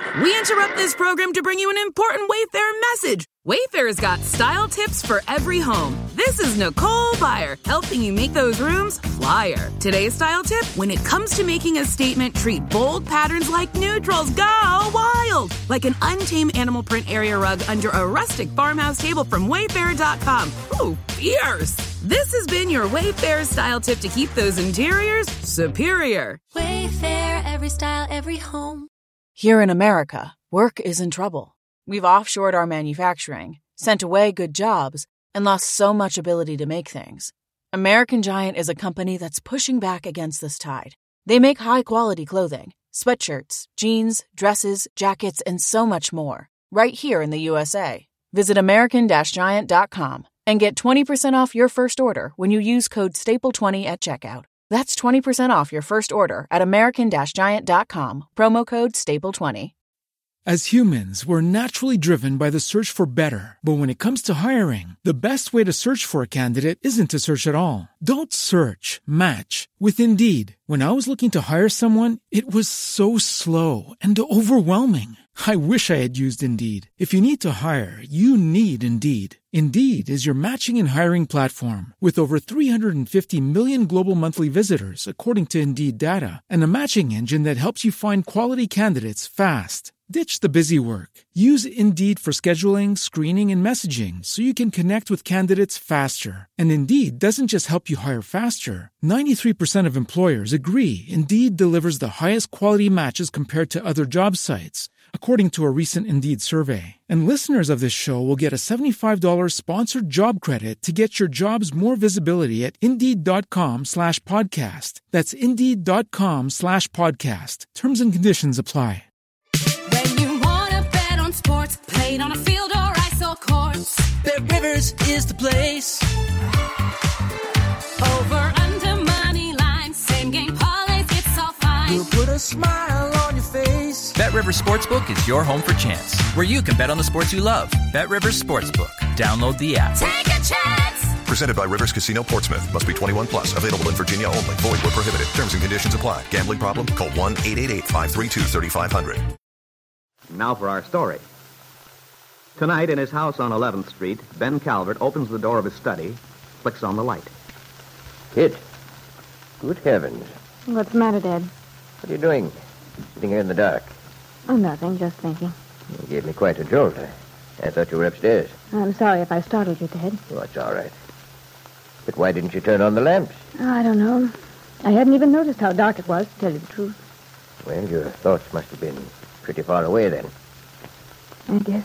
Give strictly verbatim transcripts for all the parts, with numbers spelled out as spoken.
We interrupt this program to bring you an important Wayfair message. Wayfair's got style tips for every home. This is Nicole Byer, helping you make those rooms flyer. Today's style tip: when it comes to making a statement, treat bold patterns like neutrals. Go wild! Like an untamed animal print area rug under a rustic farmhouse table from Wayfair dot com. Ooh, fierce! This has been your Wayfair style tip to keep those interiors superior. Wayfair, every style, every home. Here in America, work is in trouble. We've offshored our manufacturing, sent away good jobs, and lost so much ability to make things. American Giant is a company that's pushing back against this tide. They make high-quality clothing, sweatshirts, jeans, dresses, jackets, and so much more, right here in the U S A. Visit American Giant dot com and get twenty percent off your first order when you use code staple twenty at checkout. That's twenty percent off your first order at American Giant dot com, promo code staple twenty. As humans, we're naturally driven by the search for better. But when it comes to hiring, the best way to search for a candidate isn't to search at all. Don't search, match with Indeed. When I was looking to hire someone, it was so slow and overwhelming. I wish I had used Indeed. If you need to hire, you need Indeed. Indeed is your matching and hiring platform with over three hundred fifty million global monthly visitors, according to Indeed data, and a matching engine that helps you find quality candidates fast. Ditch the busy work. Use Indeed for scheduling, screening, and messaging so you can connect with candidates faster. And Indeed doesn't just help you hire faster. ninety-three percent of employers agree Indeed delivers the highest quality matches compared to other job sites, according to a recent Indeed survey. And listeners of this show will get a seventy-five dollars sponsored job credit to get your jobs more visibility at Indeed.com slash podcast. That's Indeed.com slash podcast. Terms and conditions apply. Sports played on a field or ice or courts. Bet Rivers is the place. Over, under, money line, same game parlays, it's all fine. We'll put a smile on your face. Bet Rivers Sportsbook is your home for chance, where you can bet on the sports you love. Bet Rivers Sportsbook. Download the app. Take a chance. Presented by Rivers Casino Portsmouth. Must be twenty-one plus. Available in Virginia only. Void where prohibited. Terms and conditions apply. Gambling problem? Call one eight eight eight, five three two, three five zero zero. Now for our story. Tonight, in his house on eleventh Street, Ben Calvert opens the door of his study, flicks on the light. Kit, good heavens. What's the matter, Dad? What are you doing? Sitting here in the dark. Oh, nothing, just thinking. You gave me quite a jolt. I, I thought you were upstairs. I'm sorry if I startled you, Dad. Oh, it's all right. But why didn't you turn on the lamps? Oh, I don't know. I hadn't even noticed how dark it was, to tell you the truth. Well, your thoughts must have been pretty far away then. I guess.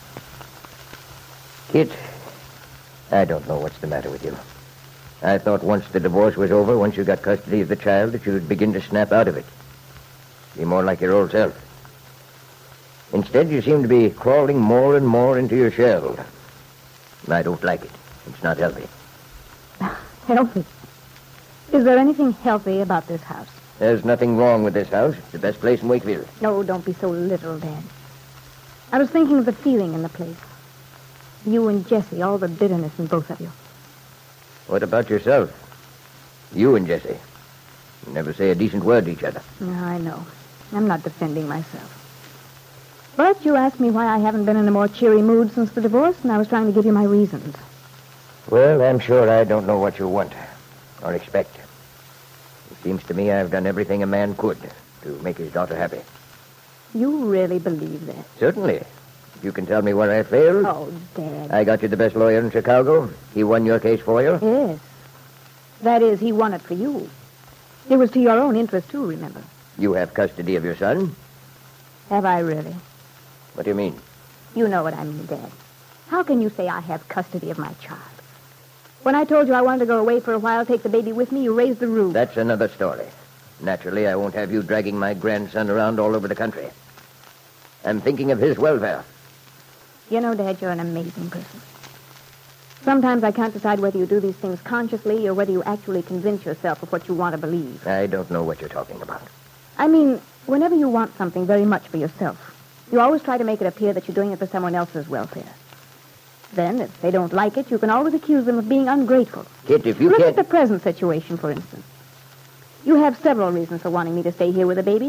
Kit, I don't know what's the matter with you. I thought once the divorce was over, once you got custody of the child, that you'd begin to snap out of it. Be more like your old self. Instead, you seem to be crawling more and more into your shell. I don't like it. It's not healthy. Healthy? Is there anything healthy about this house? There's nothing wrong with this house. It's the best place in Wakefield. No, don't be so literal, Dad. I was thinking of the feeling in the place. You and Jessie, all the bitterness in both of you. What about yourself? You and Jessie. You never say a decent word to each other. No, I know. I'm not defending myself. But you asked me why I haven't been in a more cheery mood since the divorce, and I was trying to give you my reasons. Well, I'm sure I don't know what you want or expect. It seems to me I've done everything a man could to make his daughter happy. You really believe that? Certainly. You can tell me where I failed. Oh, Dad. I got you the best lawyer in Chicago. He won your case for you. Yes. That is, he won it for you. It was to your own interest, too, remember? You have custody of your son? Have I really? What do you mean? You know what I mean, Dad. How can you say I have custody of my child? When I told you I wanted to go away for a while, take the baby with me, you raised the roof. That's another story. Naturally, I won't have you dragging my grandson around all over the country. I'm thinking of his welfare. You know, Dad, you're an amazing person. Sometimes I can't decide whether you do these things consciously or whether you actually convince yourself of what you want to believe. I don't know what you're talking about. I mean, whenever you want something very much for yourself, you always try to make it appear that you're doing it for someone else's welfare. Then, if they don't like it, you can always accuse them of being ungrateful. Kit, if you Look can't... at the present situation, for instance. You have several reasons for wanting me to stay here with the baby.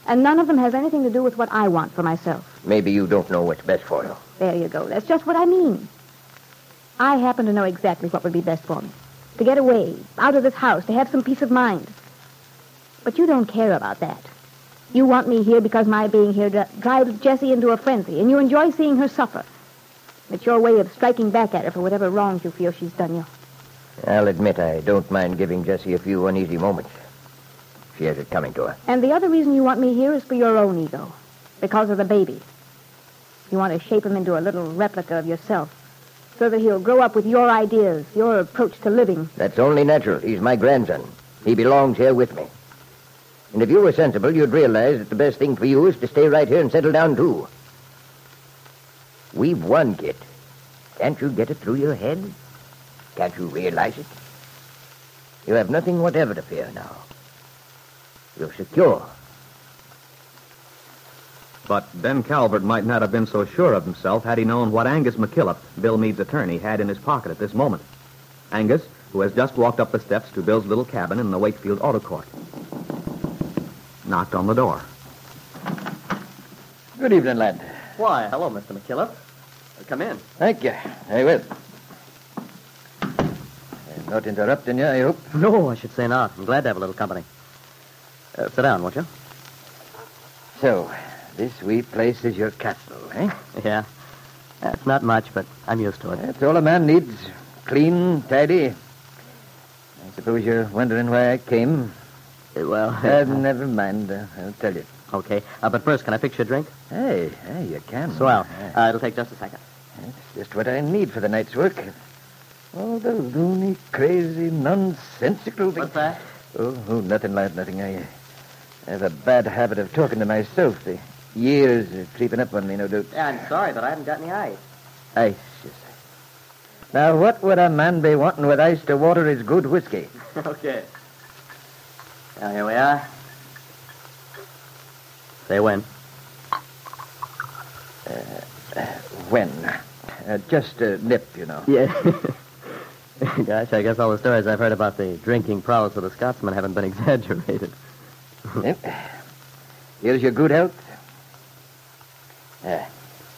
And none of them has anything to do with what I want for myself. Maybe you don't know what's best for you. There you go. That's just what I mean. I happen to know exactly what would be best for me. To get away, out of this house, to have some peace of mind. But you don't care about that. You want me here because my being here dri- drives Jessie into a frenzy, and you enjoy seeing her suffer. It's your way of striking back at her for whatever wrongs you feel she's done you. I'll admit I don't mind giving Jessie a few uneasy moments. She has it coming to her. And the other reason you want me here is for your own ego. Because of the baby. You want to shape him into a little replica of yourself. So that he'll grow up with your ideas, your approach to living. That's only natural. He's my grandson. He belongs here with me. And if you were sensible, you'd realize that the best thing for you is to stay right here and settle down, too. We've won, kid. Can't you get it through your head? Can't you realize it? You have nothing whatever to fear now. You're secure. But Ben Calvert might not have been so sure of himself had he known what Angus McKillop, Bill Meade's attorney, had in his pocket at this moment. Angus, who has just walked up the steps to Bill's little cabin in the Wakefield Auto Court. Knocked on the door. Good evening, lad. Why, hello, Mister McKillop. Come in. Thank you. I will. I'm not interrupting you, I hope. No, I should say not. I'm glad to have a little company. Uh, sit down, won't you? So, this wee place is your castle, eh? Yeah. That's not much, but I'm used to it. That's all a man needs. Clean, tidy. I suppose you're wondering why I came. Uh, well... Uh, never mind. Uh, I'll tell you. Okay. Uh, but first, can I fix you a drink? Hey, hey, you can. Swell. Uh, it'll take just a second. That's just what I need for the night's work. All the loony, crazy, nonsensical things. What's that? Oh, oh, nothing, lad, nothing. I... I have a bad habit of talking to myself. The years are creeping up on me, no doubt. Yeah, I'm sorry, but I haven't got any ice. Ice, you say. Now, what would a man be wanting with ice to water his good whiskey? Okay. Now, here we are. Say when. Uh, uh, when? Uh, just a nip, you know. Yeah. Gosh, I guess all the stories I've heard about the drinking prowess of the Scotsman haven't been exaggerated. Yep. Here's your good health. Yeah.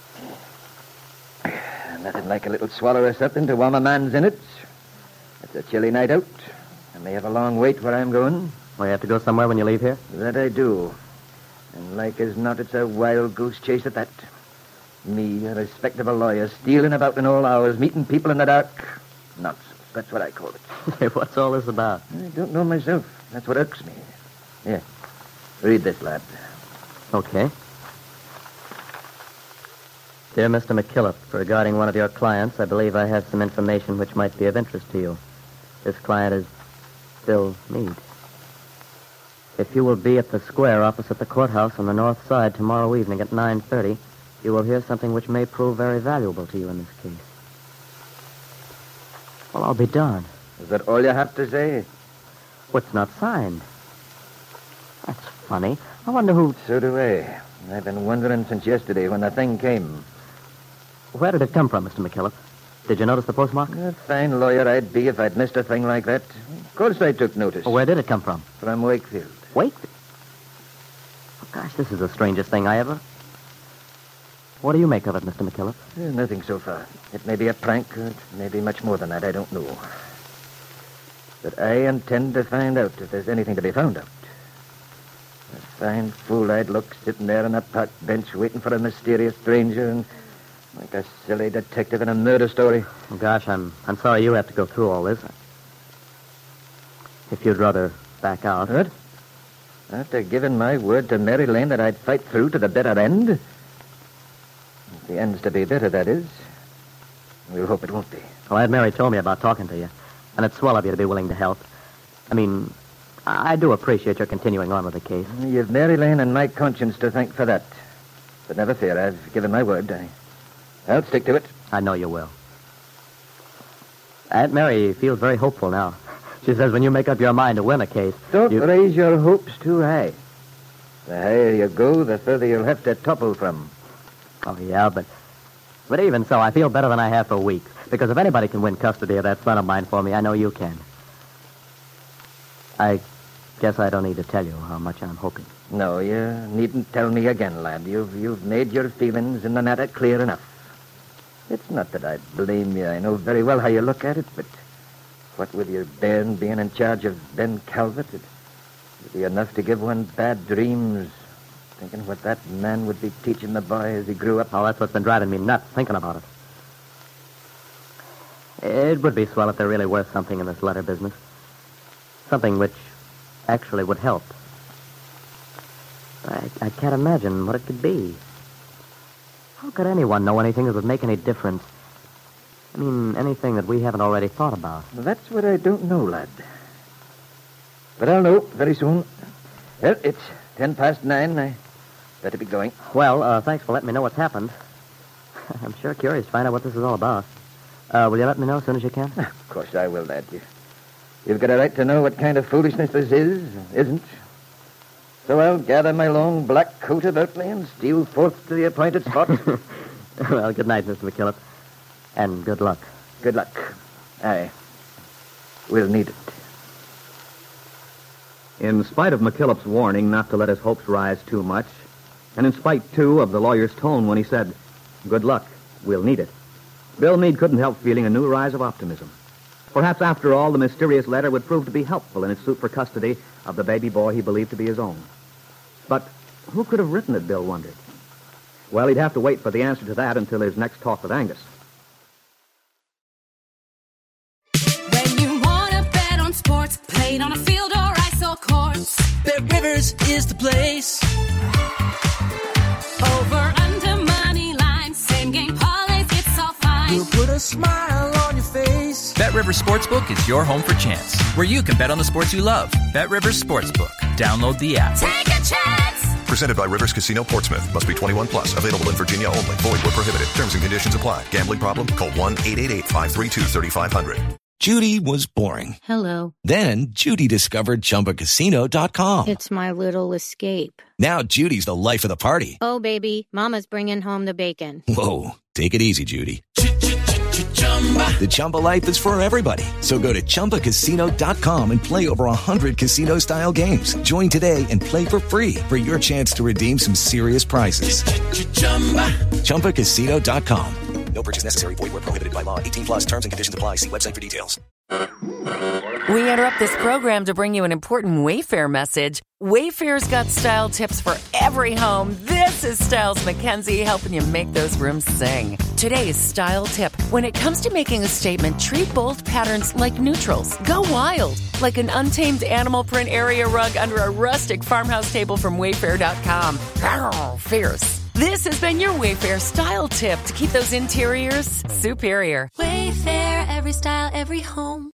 Nothing like a little swallow or something to warm a man's innards. It's a chilly night out. I may have a long wait where I'm going. Well, you have to go somewhere when you leave here? That I do. And like as not, it's a wild goose chase at that. Me, a respectable lawyer, stealing about in all hours, meeting people in the dark. Nonsense. That's what I call it. Hey, what's all this about? I don't know myself. That's what irks me. Here. Read this, lad. Okay. Dear Mister McKillop, regarding one of your clients, I believe I have some information which might be of interest to you. This client is Bill Meade. If you will be at the square opposite the courthouse on the north side tomorrow evening at nine thirty, you will hear something which may prove very valuable to you in this case. Well, I'll be darned. Is that all you have to say? What's not signed? That's funny. I wonder who... So do I. I've been wondering since yesterday when the thing came. Where did it come from, Mister McKillop? Did you notice the postmark? A fine lawyer I'd be if I'd missed a thing like that. Of course I took notice. Well, where did it come from? From Wakefield. Wakefield? Oh, gosh, this is the strangest thing I ever... What do you make of it, Mister McKillop? Eh, nothing so far. It may be a prank, or it may be much more than that. I don't know. But I intend to find out if there's anything to be found out. A fine fool I'd look sitting there on a park bench waiting for a mysterious stranger and like a silly detective in a murder story. Oh, gosh, I'm I'm sorry you have to go through all this. If you'd rather back out. What? After giving my word to Mary Lane that I'd fight through to the bitter end? If the end's to be bitter, that is. We'll hope it won't be. Well, Aunt Mary told me about talking to you, and it's swell of you to be willing to help. I mean, I do appreciate your continuing on with the case. You've Mary Lane and my conscience to thank for that. But never fear, I've given my word. I, I'll stick to it. I know you will. Aunt Mary feels very hopeful now. She says when you make up your mind to win a case... Don't you... raise your hopes too high. The higher you go, the further you'll have to topple from. Oh, yeah, but... But even so, I feel better than I have for weeks. Because if anybody can win custody of that son of mine for me, I know you can. I Guess I don't need to tell you how much I'm hoping. No, you needn't tell me again, lad. You've, you've made your feelings in the matter clear enough. It's not that I blame you. I know very well how you look at it, but what with your bairn being in charge of Ben Calvert, it would be enough to give one bad dreams, thinking what that man would be teaching the boy as he grew up. Oh, that's what's been driving me nuts, thinking about it. It would be swell if there really was something in this letter business. Something which actually would help. I, I can't imagine what it could be. How could anyone know anything that would make any difference? I mean, anything that we haven't already thought about. That's what I don't know, lad. But I'll know very soon. Well, it's ten past nine. I better be going. Well, uh, thanks for letting me know what's happened. I'm sure curious to find out what this is all about. Uh, will you let me know as soon as you can? Of course I will, lad. You, you've got a right to know what kind of foolishness this is, isn't? So I'll gather my long black coat about me and steal forth to the appointed spot. Well, good night, Mister McKillop. And good luck. Good luck. Aye. We'll need it. In spite of McKillop's warning not to let his hopes rise too much, and in spite, too, of the lawyer's tone when he said, good luck, we'll need it, Bill Meade couldn't help feeling a new rise of optimism. Perhaps, after all, the mysterious letter would prove to be helpful in his suit for custody of the baby boy he believed to be his own. But who could have written it, Bill wondered? Well, he'd have to wait for the answer to that until his next talk with Angus. When you want to bet on sports, played on a field or ice or courts, Bet Rivers is the place. over, under, money line, same game parlays, it's all fine. We'll put a smile on your face. BetRivers Sportsbook is your home for chance, where you can bet on the sports you love. BetRivers Sportsbook. Download the app. Take a chance. Presented by Rivers Casino Portsmouth. Must be twenty-one plus. Available in Virginia only. Void where prohibited. Terms and conditions apply. Gambling problem? Call one eight eight eight, five three two, three five zero zero. Judy was boring. Hello. Then Judy discovered Chumba Casino dot com. It's my little escape. Now Judy's the life of the party. Oh, baby, mama's bringing home the bacon. Whoa, take it easy, Judy. The Chumba life is for everybody. So go to Chumba Casino dot com and play over one hundred casino-style games. Join today and play for free for your chance to redeem some serious prizes. Chumba Casino dot com. No purchase necessary. Void where prohibited by law. eighteen plus terms and conditions apply. See website for details. We interrupt this program to bring you an important Wayfair message. Wayfair's got style tips for every home. This is Styles McKenzie helping you make those rooms sing. Today's style tip. When it comes to making a statement, treat bold patterns like neutrals. Go wild, like an untamed animal print area rug under a rustic farmhouse table from Wayfair dot com. Arr, fierce. This has been your Wayfair style tip to keep those interiors superior. Wayfair, every style, every home.